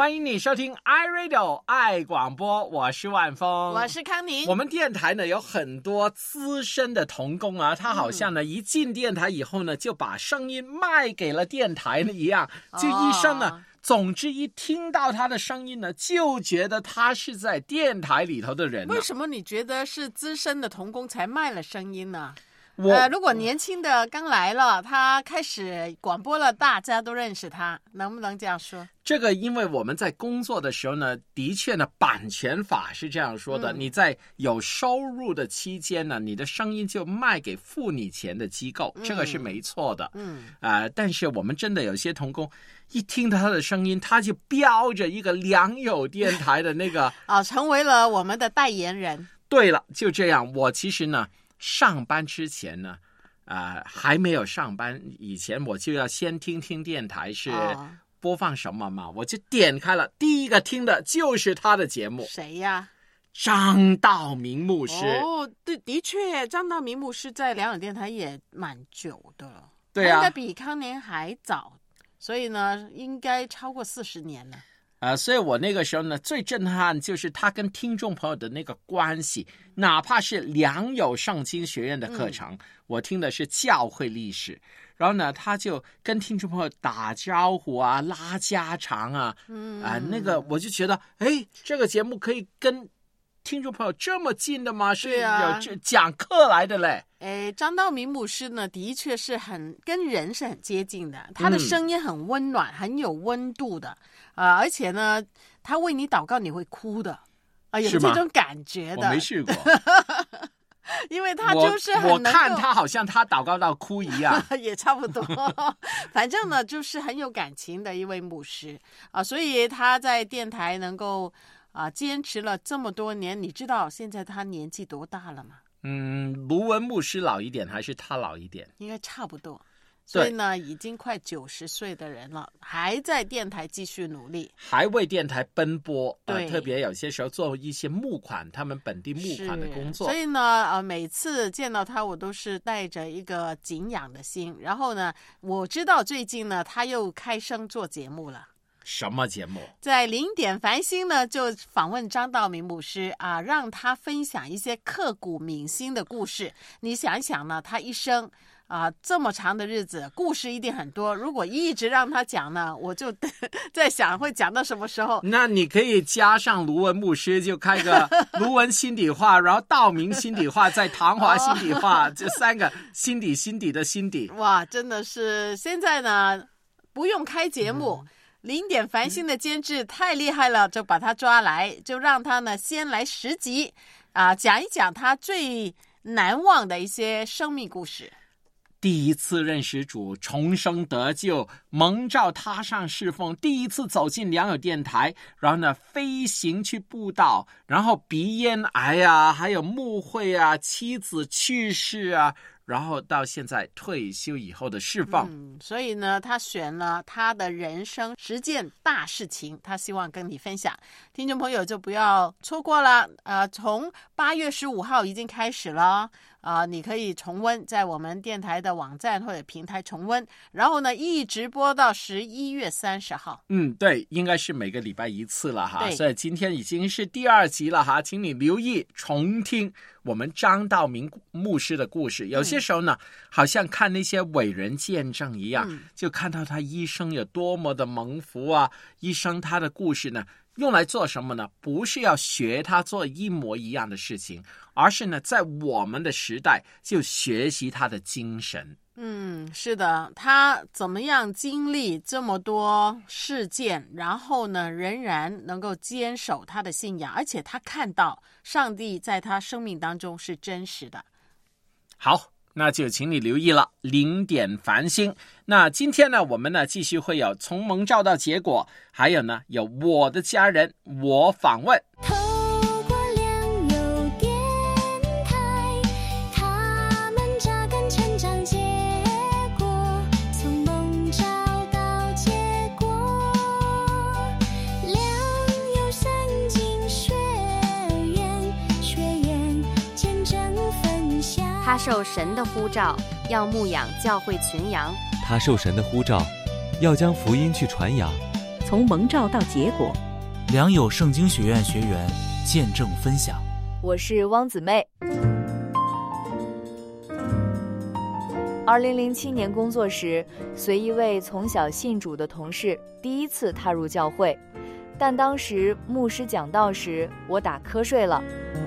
欢迎你收听 iRadio 爱广播，我是万峰， 我是康宁。 我们电台呢有很多资深的同工啊，他好像呢一进电台以后呢就把声音卖给了电台一样，就一生呢总之一听到他的声音呢就觉得他是在电台里头的人。 为什么你觉得是资深的同工才卖了声音呢？如果年轻的刚来了，他开始广播了，大家都认识他，能不能这样说？ 这个因为我们在工作的时候呢，的确呢版权法是这样说的，你在有收入的期间呢，你的声音就卖给付你钱的机构，这个是没错的。但是我们真的有些同工一听到他的声音，他就标着一个良友电台的那个成为了我们的代言人。 对了，就这样。我其实呢上班之前呢还没有上班以前，我就要先听听电台是播放什么嘛，我就点开了，第一个听的就是他的节目。 谁呀？ 张道明牧师。 对，的确张道明牧师在良友电台也蛮久的了。 对啊， 应该比康年还早，所以呢应该超过40年了。 所以我那个时候呢最震撼就是他跟听众朋友的那个关系，哪怕是良友圣经学院的课程，我听的是教会历史，然后呢他就跟听众朋友打招呼啊，拉家常啊，那个我就觉得这个节目可以跟听众朋友这么近的吗？是有讲课来的嘞。 张道明牧师呢的确是跟人是很接近的，他的声音很温暖，很有温度的，而且呢他为你祷告你会哭的，有这种感觉的。 我没试过因为他就是我看他好像他祷告到哭一样也差不多反正呢就是很有感情的一位牧师所以他在电台能够坚持了这么多年。你知道现在他年纪多大了吗？ 卢文牧师老一点还是他老一点？ 应该差不多。所以呢已经快90岁的人了，还在电台继续努力，还为电台奔波。 对， 特别有些时候做一些募款，他们本地募款的工作。 所以呢每次见到他我都是带着一个敬仰的心。然后呢我知道最近呢他又开声做节目了。 什么节目？在 0点繁星呢就访问张道明牧师让他分享一些刻骨铭心的故事。你想一想呢，他一生这么长的日子，故事一定很多。如果一直让他讲呢，我就在想会讲到什么时候。 那你可以加上卢文牧师，就开个卢文心底话，然后道明心底话，再唐华心底话，这3个心底的心底。 哇，真的是现在呢不用开节目0点繁星的监制太厉害了，就把他抓来，就让他呢先来10集讲一讲他最难忘的一些生命故事。 第一次认识主，重生得救，蒙召踏上侍奉，第一次走进良友电台，然后呢飞行去布道，然后鼻咽癌还有牧会妻子去世然后到现在退休以后的侍奉。 所以呢他选了他的人生10件大事情，他希望跟你分享。听众朋友就不要错过了从8月15号已经开始了你可以重温在我们电台的网站或者平台重温，然后呢一直播到11月30号。 对，应该是每个礼拜一次了所以今天已经是第2集了请你留意重听我们张道明牧师的故事。有些时候呢好像看那些伟人见证一样就看到他一生有多么的蒙福一生他的故事呢用来做什么呢？不是要学他做一模一样的事情，而是呢在我们的时代就学习他的精神。 是的，他怎么样经历这么多事件，然后呢仍然能够坚守他的信仰，而且他看到上帝在他生命当中是真实的。 好，那就请你留意了0点繁星。那今天呢我们呢继续会有从蒙召到结果，还有呢有我的家人我访问。 他受神的呼召，要牧养教会群羊。 他受神的呼召，要将福音去传扬。 从蒙召到结果。 良友圣经学院学员见证分享。 我是汪姊妹。2007年工作时，随一位从小信主的同事第一次踏入教会，但当时牧师讲道时，我打瞌睡了。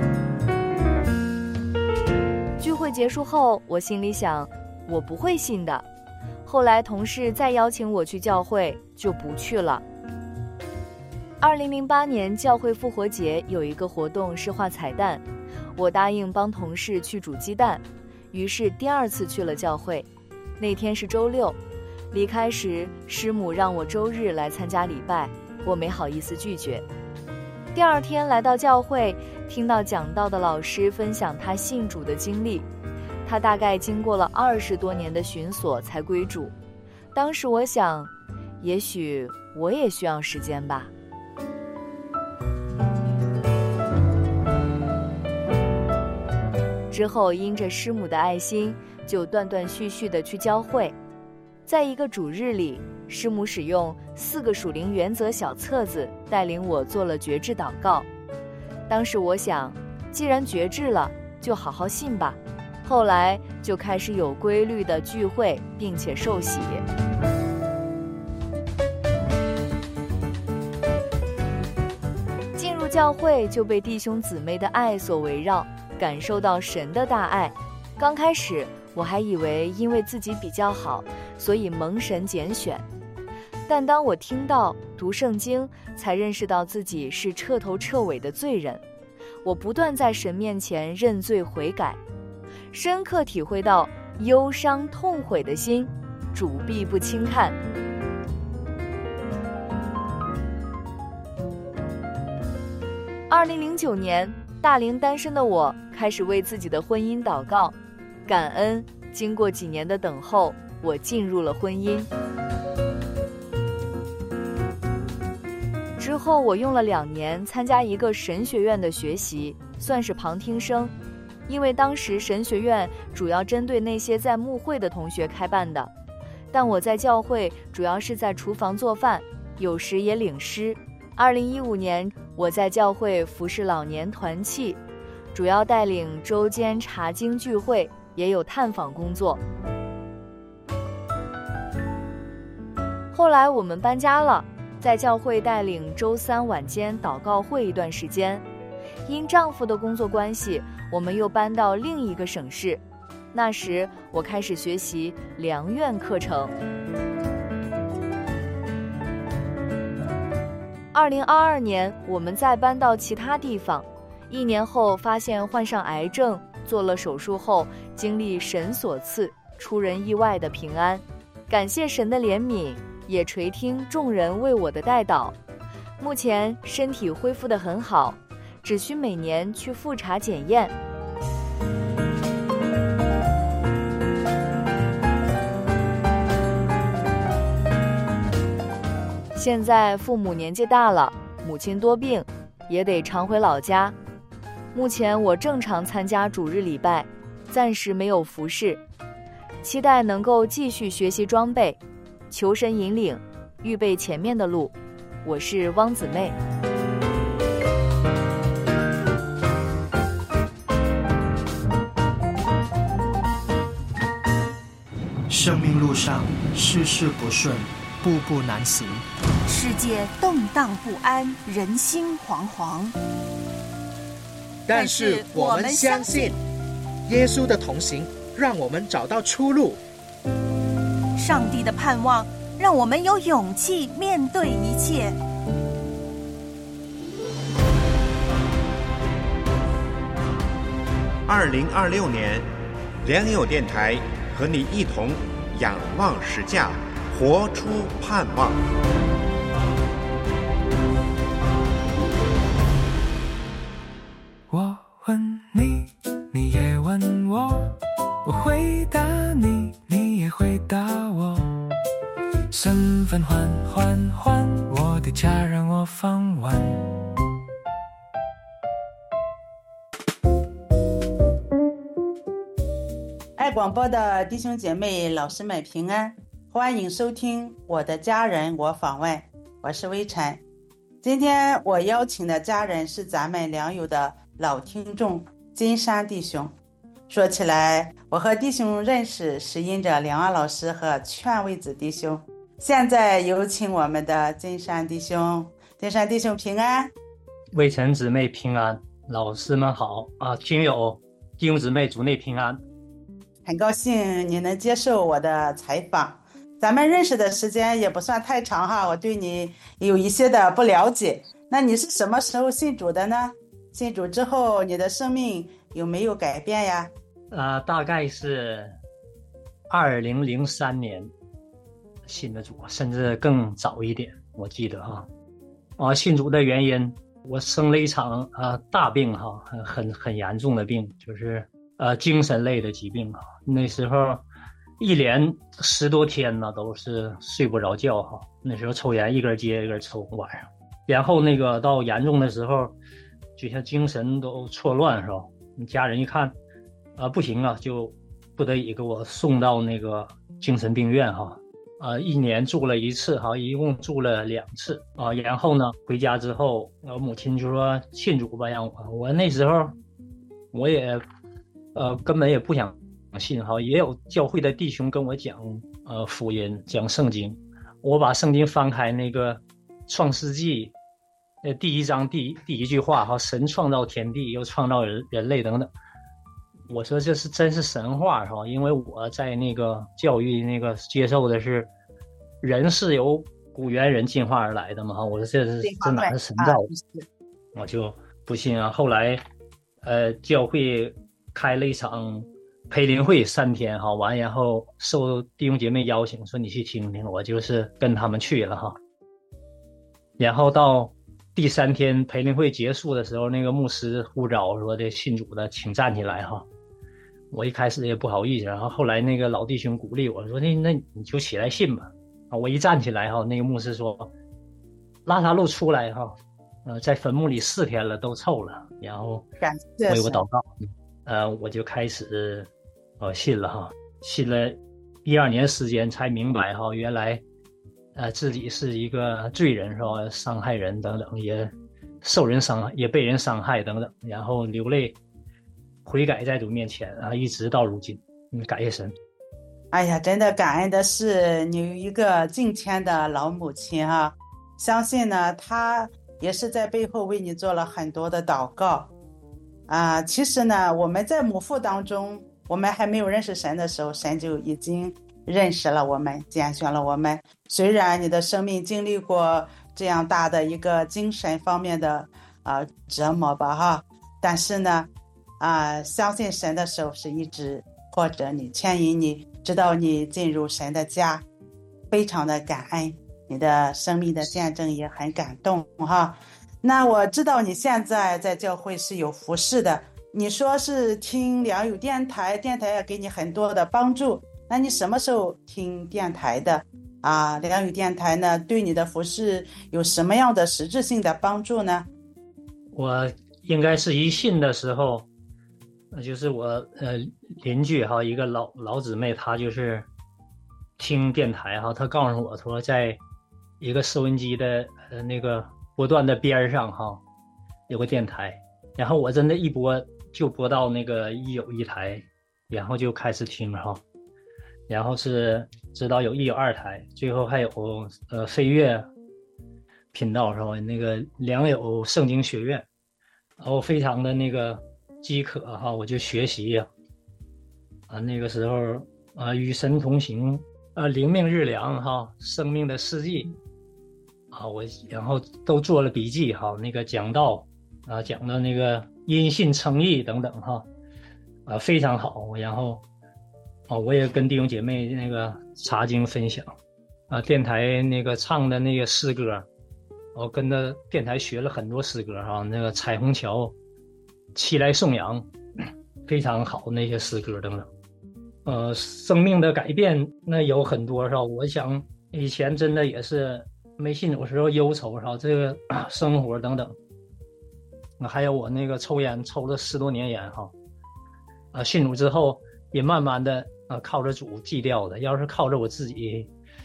聚会结束后，我心里想，我不会信的。后来同事再邀请我去教会，就不去了。2008年教会复活节有一个活动是画彩蛋，我答应帮同事去煮鸡蛋，于是第二次去了教会。那天是周六，离开时师母让我周日来参加礼拜，我没好意思拒绝。第二天来到教会，听到讲道的老师分享他信主的经历，他大概经过了20多年的寻索才归主。当时我想，也许我也需要时间吧。之后因着师母的爱心，就断断续续地去教会。在一个主日里，师母使用4个属灵原则小册子带领我做了决志祷告。当时我想，既然决志了，就好好信吧。后来就开始有规律的聚会，并且受洗。进入教会就被弟兄姊妹的爱所围绕，感受到神的大爱。刚开始我还以为因为自己比较好，所以蒙神拣选。但当我听到读圣经，才认识到自己是彻头彻尾的罪人。我不断在神面前认罪悔改，深刻体会到忧伤痛悔的心，主必不轻看。2009年，大龄单身的我开始为自己的婚姻祷告，感恩经过几年的等候，我进入了婚姻。之后我用了2年参加一个神学院的学习，算是旁听生，因为当时神学院主要针对那些在牧会的同学开办的，但我在教会主要是在厨房做饭，有时也领诗。2015年我在教会服侍老年团契，主要带领周间查经聚会，也有探访工作。后来我们搬家了，在教会带领周3晚间祷告会一段时间。因丈夫的工作关系，我们又搬到另一个省市。那时我开始学习良院课程。2022年我们再搬到其他地方，1年后发现患上癌症，做了手术后经历神所赐出人意外的平安，感谢神的怜悯，也垂听众人为我的代祷。目前身体恢复得很好，只需每年去复查检验。现在父母年纪大了，母亲多病，也得常回老家。目前我正常参加主日礼拜，暂时没有服侍，期待能够继续学习装备，求神引领，预备前面的路。我是汪姊妹。 生命路上事事不顺，步步难行， 世界动荡不安，人心惶惶。 但是我们相信耶稣的同行让我们找到出路， 上帝的盼望让我们有勇气面对一切。 2026年，良友电台和你一同仰望实价，活出盼望。 我问你，你也问我，我回答你，你也回答我。身份换换换，我的家让我放完。 爱广播的弟兄姐妹、老师们平安，欢迎收听我的家人我访问。 我是魏晨。今天我邀请的家人是咱们良友的老听众金山弟兄。说起来，我和弟兄认识是因着梁安老师和劝慰子弟兄。现在有请我们的金山弟兄。金山弟兄平安。 魏晨姊妹平安，老师们好啊！听友弟兄姊妹主内平安。 很高兴你能接受我的采访。咱们认识的时间也不算太长哈，我对你有一些的不了解。那你是什么时候信主的呢？信主之后，你的生命有没有改变呀？ 大概是2003年信的主，甚至更早一点，我记得信主的原因，我生了一场大病哈，很严重的病，就是精神类的疾病哈。那时候一连10多天呢，都是睡不着觉哈。那时候抽烟一根接一根抽晚上，然后那个到严重的时候，就像精神都错乱是吧？家人一看，不行啊，就不得已给我送到那个精神病院哈。1年住了1次哈，一共住了2次啊。然后呢，回家之后，我母亲就说信主吧，让我那时候我也根本也不想信哈，也有教会的弟兄跟我讲福音，讲圣经。我把圣经翻开那个创世纪第1章第一句话哈，神创造天地，又创造人类等等。我说这是真是神话是吧？因为我在那个教育那个接受的是人是由古猿人进化而来的嘛，我说这哪是神造的？我就不信啊。后来教会开了一场培灵会3天哈，完然后受弟兄姐妹邀请说你去听听，我就是跟他们去了哈。然后到第3天培灵会结束的时候，那个牧师呼召说的信主的请站起来哈。我一开始也不好意思，然后后来那个老弟兄鼓励我说那你就起来信吧。我一站起来哈，那个牧师说拉撒路出来哈，在坟墓里4天了都臭了，然后为我祷告。我就开始信了哈，信了1-2年时间才明白哈，原来自己是一个罪人是吧？伤害人等等，也受人伤害，也被人伤害等等，然后流泪悔改在主面前一直到如今。感谢神。 哎呀，真的感恩的是你有一个敬虔的老母亲哈，相信呢她也是在背后为你做了很多的祷告其实呢我们在母腹当中，我们还没有认识神的时候，神就已经认识了我们，拣选了我们。虽然你的生命经历过这样大的一个精神方面的折磨吧哈，但是呢相信神的手是一直或者你牵引你，直到你进入神的家，非常的感恩，你的生命的见证也很感动哈。那我知道你现在在教会是有服事的，你说是听良友电台，电台也给你很多的帮助，那你什么时候听电台的良友电台呢对你的服事有什么样的实质性的帮助呢？ 我应该是一信的时候，就是我邻居哈，一个老姊妹，她就是听电台哈，她告诉我说在一个收音机的那个波段的边上哈有个电台，然后我真的一播就播到那个191台，然后就开始听哈，然后是知道有192台，最后还有飞跃频道是吧？那个良友圣经学院，然后非常的那个饥渴哈，我就学习那个时候与神同行灵命日粮哈，生命的事迹我然后都做了笔记哈，那个讲道讲的那个因信称义等等哈非常好。然后我也跟弟兄姐妹那个查经分享电台那个唱的那个诗歌，我跟着电台学了很多诗歌哈，那个彩虹桥、起来颂扬，非常好那些诗歌等等。生命的改变那有很多是吧？我想以前真的也是没信主时候忧愁是吧？这个生活等等，还有我那个抽烟抽了10多年烟哈，信主之后也慢慢的靠着主戒掉的。要是靠着我自己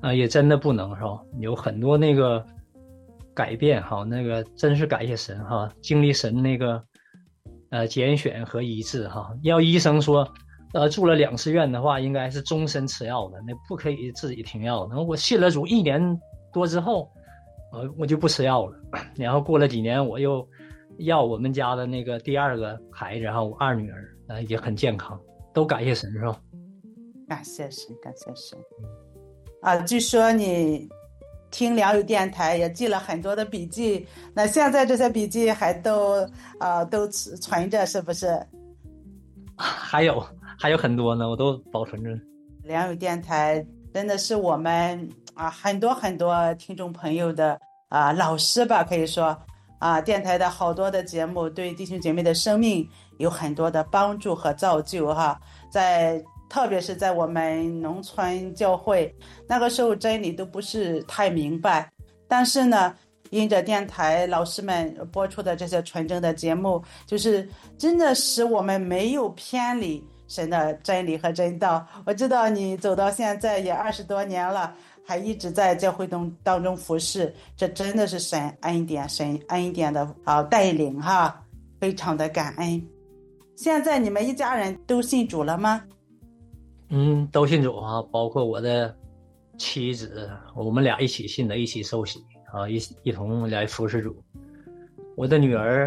也真的不能是吧？有很多那个改变哈，那个真是感谢神哈，经历神那个拣选和医治哈。要医生说住了2次院的话，应该是终身吃药的，那不可以自己停药的。我信了主1年多之后，我就不吃药了。然后过了几年，我又要我们家的那个第2个孩子，然后我2女儿也很健康，都感谢神是吧？ 感谢神，感谢神。据说你听良友电台也记了很多的笔记，那现在这些笔记还都存着是不是？ 还有很多呢，我都保存着。 良友电台真的是我们很多很多听众朋友的老师吧，可以说电台的好多的节目对弟兄姐妹的生命有很多的帮助和造就哈。特别是在我们农村教会，那个时候真理都不是太明白，但是呢，因着电台老师们播出的这些纯正的节目，就是真的使我们没有偏离神的真理和真道。我知道你走到现在也20多年了，还一直在教会当中服侍，这真的是神恩典的带领哈，非常的感恩。现在你们一家人都信主了吗？ 都信主啊，包括我的妻子，我们俩一起信的，一起受洗一同来服侍主。我的女儿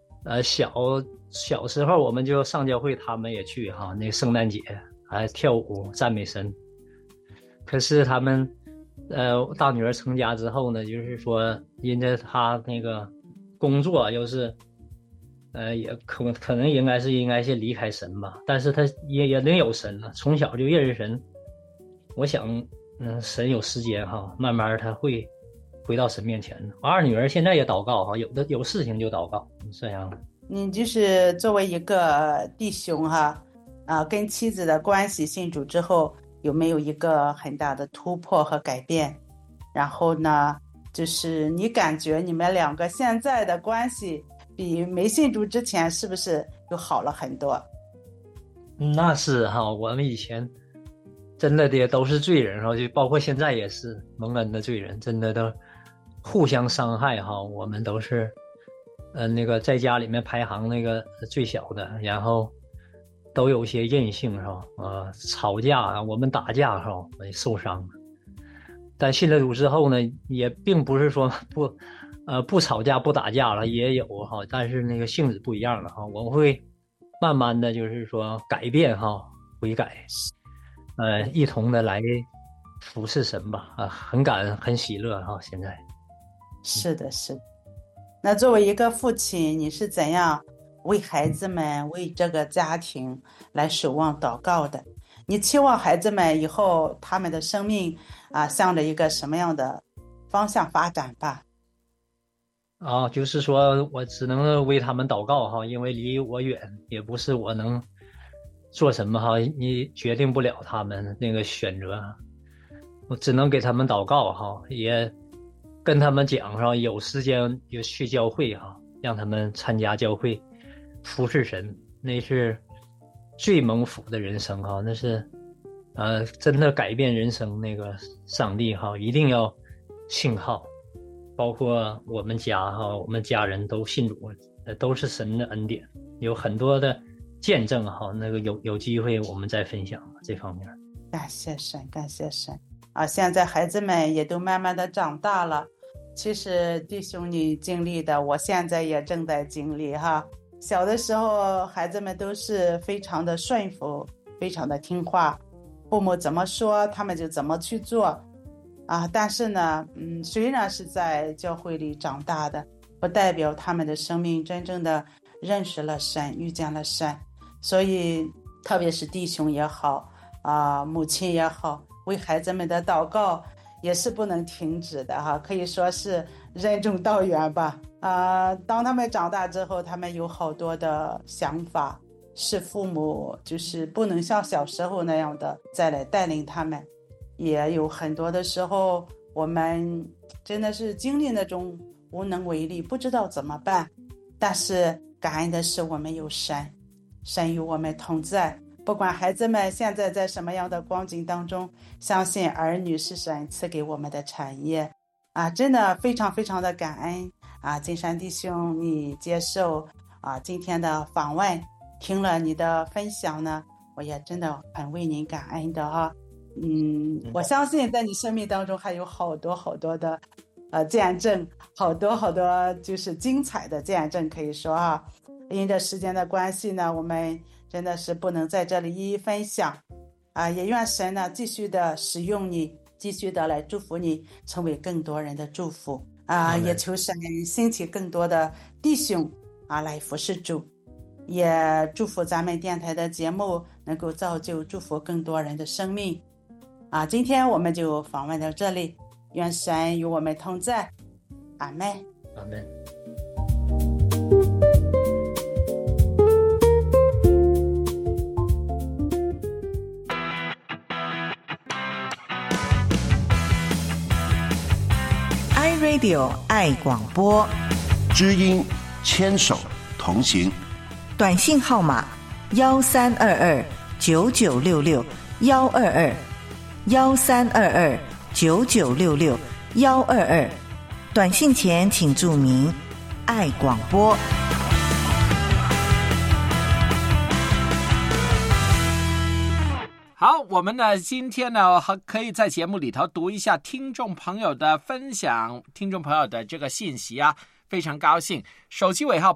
小时候我们就上教会，他们也去哈，那个圣诞节还跳舞赞美神。可是他们大女儿成家之后呢，就是说因着她那个工作又是也可能应该是离开神吧，但是他也领有神了，从小就认识神。我想神有时间哈，慢慢他会回到神面前的。我2女儿现在也祷告哈，有事情就祷告这样的。 你就是作为一个弟兄哈跟妻子的关系信主之后，有没有一个很大的突破和改变？然后呢，就是你感觉你们2个现在的关系比没信主之前是不是又好了很多？ 那是哈，我们以前真的都是罪人哈，就包括现在也是蒙恩的罪人，真的都互相伤害哈。我们都是那个在家里面排行那个最小的，然后都有些任性是吧？吵架我们打架是吧？受伤。但信了主之后呢，也并不是说不吵架不打架了，也有哈，但是那个性质不一样了哈。我们会慢慢的就是说改变哈，悔改，一同的来服侍神吧很感恩很喜乐哈。现在是的。那作为一个父亲，你是怎样为孩子们为这个家庭来守望祷告的？你期望孩子们以后他们的生命向着一个什么样的方向发展吧？ 就是说我只能为他们祷告哈，因为离我远，也不是我能做什么哈，你决定不了他们那个选择，我只能给他们祷告哈，也跟他们讲哈，有时间就去教会哈，让他们参加教会服侍神，那是最蒙福的人生哈，那是真的改变人生那个上帝哈，一定要信靠。包括我们家哈，我们家人都信主，都是神的恩典，有很多的见证哈。那个有机会我们再分享这方面。 感谢神，感谢神现在孩子们也都慢慢的长大了。其实弟兄你经历的，我现在也正在经历哈。小的时候，孩子们都是非常的顺服，非常的听话，父母怎么说，他们就怎么去做。但是呢，虽然是在教会里长大的，不代表他们的生命真正的认识了神，遇见了神。所以，特别是弟兄也好，母亲也好，为孩子们的祷告也是不能停止的哈，可以说是任重道远吧。当他们长大之后，他们有好多的想法，是父母就是不能像小时候那样的再来带领他们。也有很多的时候，我们真的是经历那种无能为力，不知道怎么办。但是感恩的是我们有神，神与我们同在， 不管孩子们现在在什么样的光景当中，相信儿女是神赐给我们的产业真的非常非常的感恩金山弟兄，你接受今天的访问，听了你的分享呢，我也真的很为您感恩的我相信在你生命当中还有好多好多的见证，好多好多就是精彩的见证可以说因着时间的关系呢，我们真的是不能在这里一一分享也愿神呢继续的使用你，继续的来祝福你，成为更多人的祝福也求神兴起更多的弟兄来服侍主，也祝福咱们电台的节目能够造就祝福更多人的生命今天我们就访问到这里，愿神与我们同在，阿们， 阿们。 iRadio 爱广播， 知音牵手同行， 短信号码1322-9966-122，1322-9966-122，短信前请注明爱广播。 好，我们呢今天呢可以在节目里头读一下听众朋友的分享，听众朋友的这个信息非常高兴。手机尾号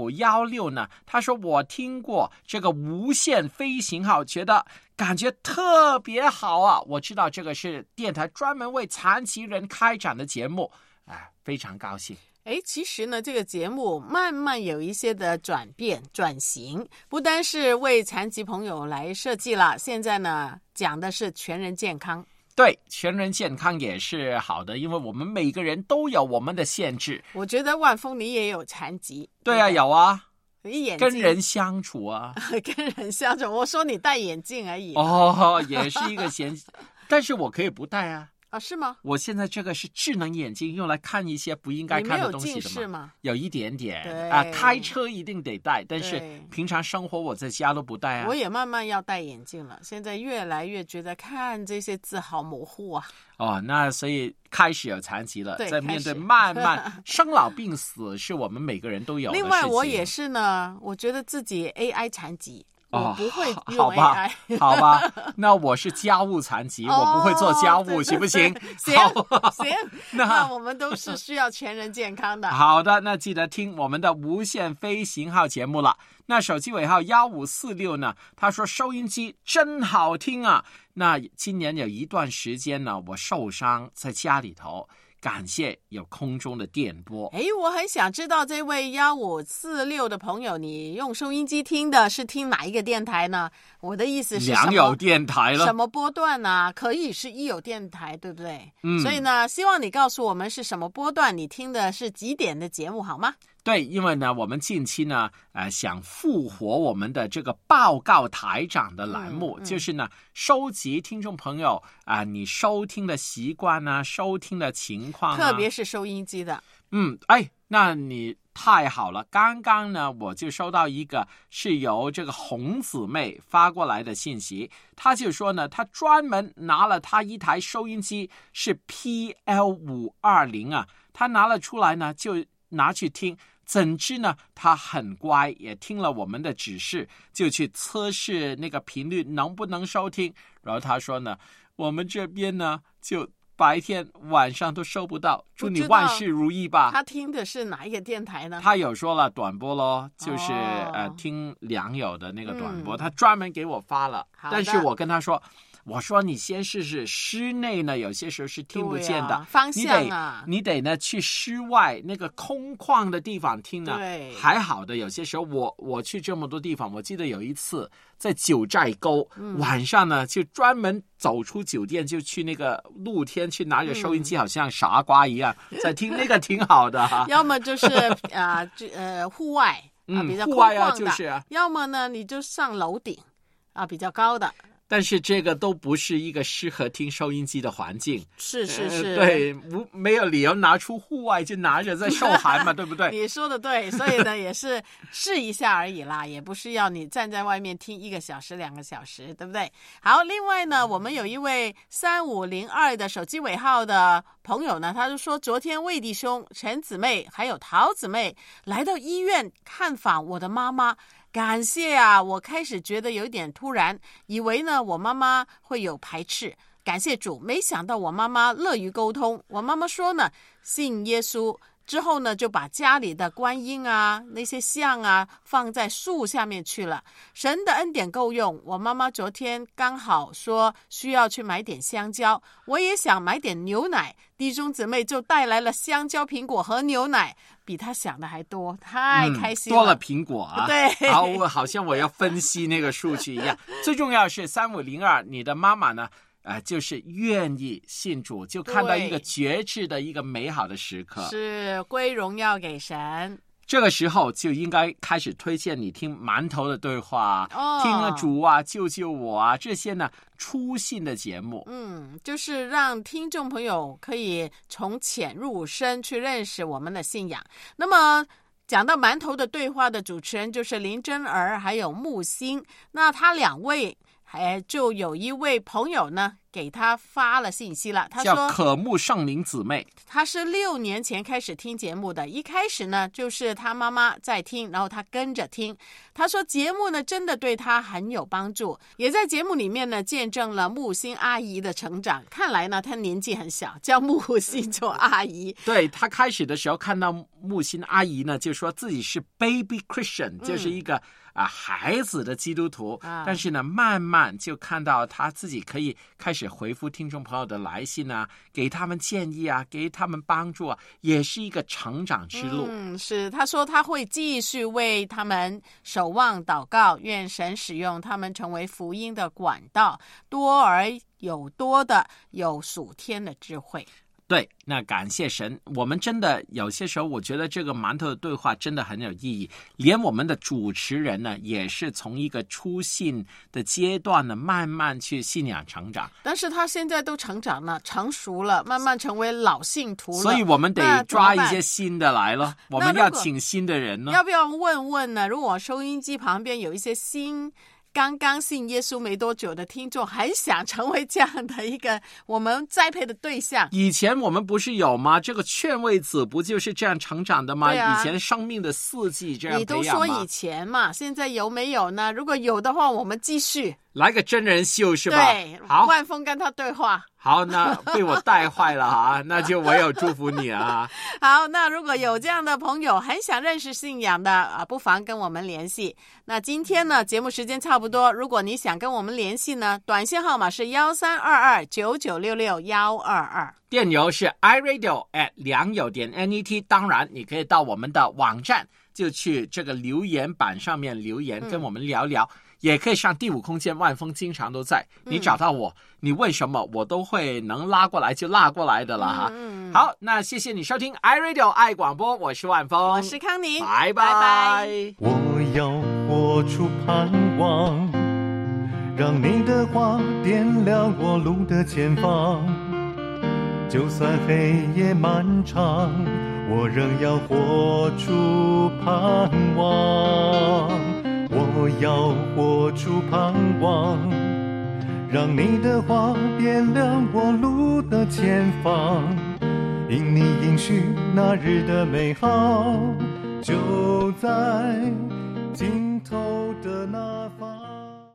8516呢，他说我听过这个无限飞行号，感觉特别好我知道这个是电台专门为残疾人开展的节目非常高兴。 其实呢，这个节目慢慢有一些的转变转型，不单是为残疾朋友来设计了，现在呢讲的是全人健康。 对，全人健康也是好的，因为我们每个人都有我们的限制。 我觉得万峰你也有残疾。 对对有你眼睛跟人相处跟人相处，我说你戴眼镜而已也是一个但是我可以不戴是吗？ 我现在这个是智能眼镜，用来看一些不应该看的东西的嘛。 你没有近视吗？ 有一点点开车一定得戴，但是平常生活我在家都不戴我也慢慢要戴眼镜了，现在越来越觉得看这些字好模糊那所以开始有残疾了，在面对慢慢生老病死是我们每个人都有的事情。 另外我也是呢，我觉得自己 AI 残疾我不会用 AI 好吧那我是家务残疾我不会做家务行不行？ 行那我们都是需要全人健康的。 好的，那记得听我们的无限飞行号节目了。那手机尾号1546呢，他说收音机真好听那今年有一段时间呢，我受伤在家里头，感谢有空中的电波。 我很想知道这位1546的朋友，你用收音机听的是听哪一个电台呢？我的意思是良友电台了， 什么波段可以是益友电台，对不对？所以呢，希望你告诉我们是什么波段，你听的是几点的节目好吗？ 对，因为呢，我们近期呢，想复活我们的这个报告台长的栏目，就是呢，收集听众朋友你收听的习惯收听的情况特别是收音机的。 那你太好了！刚刚呢，我就收到一个是由这个红姊妹发过来的信息，他就说呢，他专门拿了他一台收音机是 PL520他拿了出来呢，就拿去听。怎知呢，他很乖，也听了我们的指示，就去测试那个频率能不能收听。然后他说呢，我们这边呢就白天晚上都收不到，祝你万事如意吧。 他听的是哪一个电台呢？ 他有说了短波咯，就是听良友的那个短波，他专门给我发了。但是我跟他说，我说你先试试室内呢，有些时候是听不见的， 方向你得呢去室外那个空旷的地方听呢。 对， 还好的，有些时候我去这么多地方，我记得有一次在九寨沟，晚上呢就专门走出酒店，就去那个露天去拿着收音机，好像傻瓜一样在听，那个挺好的要么就是户外比较空旷的， 就是要么呢你就上楼顶比较高的。 但是这个都不是一个适合听收音机的环境。 是， 对，没有理由拿出户外就拿着在受寒嘛，对不对？ 你说的对，所以呢也是试一下而已啦，也不是要你站在外面听1个小时2个小时，对不对？好，另外呢，我们有一位3502的手机尾号的朋友呢，他就说昨天魏弟兄、陈姊妹还有陶姊妹来到医院看访我的妈妈，感谢啊！我开始觉得有点突然，以为呢我妈妈会有排斥，感谢主，没想到我妈妈乐于沟通。我妈妈说呢，信耶稣之后呢，就把家里的观音啊、那些像啊放在树下面去了。神的恩典够用。我妈妈昨天刚好说需要去买点香蕉，我也想买点牛奶，弟兄姊妹就带来了香蕉、苹果和牛奶，比他想的还多，太开心了。 多了苹果啊！ 对， 好像我要分析那个数据一样。最重要是3502，你的妈妈呢？就是愿意信主，就看到一个觉知的一个美好的时刻， 是归荣耀给神。 这个时候就应该开始推荐你听馒头的对话，听主啊救救我啊，这些呢初信的节目。 就是让听众朋友可以从浅入深去认识我们的信仰。那么讲到馒头的对话的主持人就是林真儿还有木星，那他2位就有一位朋友呢给他发了信息了，他说叫可慕圣灵姊妹， 他是6年前开始听节目的，一开始呢就是他妈妈在听，然后他跟着听。他说节目呢真的对他很有帮助，也在节目里面呢见证了木星阿姨的成长。看来呢他年纪很小，叫木星做阿姨。 对，他开始的时候看到木星阿姨呢，就说自己是 baby Christian，就是一个孩子的基督徒，但是呢慢慢就看到他自己可以开始回复听众朋友的来信啊，给他们建议啊，给他们帮助啊，也是一个成长之路。 是，他说他会继续为他们守望祷告，愿神使用他们成为福音的管道，多而有多的有属天的智慧。 对，那感谢神，我们真的有些时候我觉得这个馒头的对话真的很有意义，连我们的主持人呢也是从一个初信的阶段呢慢慢去信仰成长， 但是他现在都成长了，成熟了，慢慢成为老信徒了， 所以我们得抓一些新的来了，我们要请新的人呢。 要不要问问呢，如果收音机旁边有一些刚刚信耶稣没多久的听众，很想成为这样的一个我们栽培的对象。 以前我们不是有吗？这个劝慰子不就是这样成长的吗？以前生命的4季这样培养吗？ 你都说以前嘛，现在有没有呢？如果有的话，我们继续来个真人秀是吧？ 对， 好， 万峰跟他对话。 好，那被我带坏了啊，那就唯有祝福你啊。 好，那如果有这样的朋友很想认识信仰的不妨跟我们联系。那今天呢，节目时间差不多，如果你想跟我们联系呢，短信号码是132299662122， 电邮是 iradio@2有.net。当然，你可以到我们的网站，就去这个留言板上面留言，跟我们聊聊。也可以上第5空间，万峰经常都在，你找到我，你问什么我都会能拉过来就拉过来的了哈。好，那谢谢你收听 iRadio 爱广播，我是万峰， 我是康宁， 拜拜。 我要活出盼望，让你的话点亮我路的前方，就算黑夜漫长，我仍要活出盼望。我要活出盼望，让你的话点亮我路的前方，因你应许那日的美好就在尽头。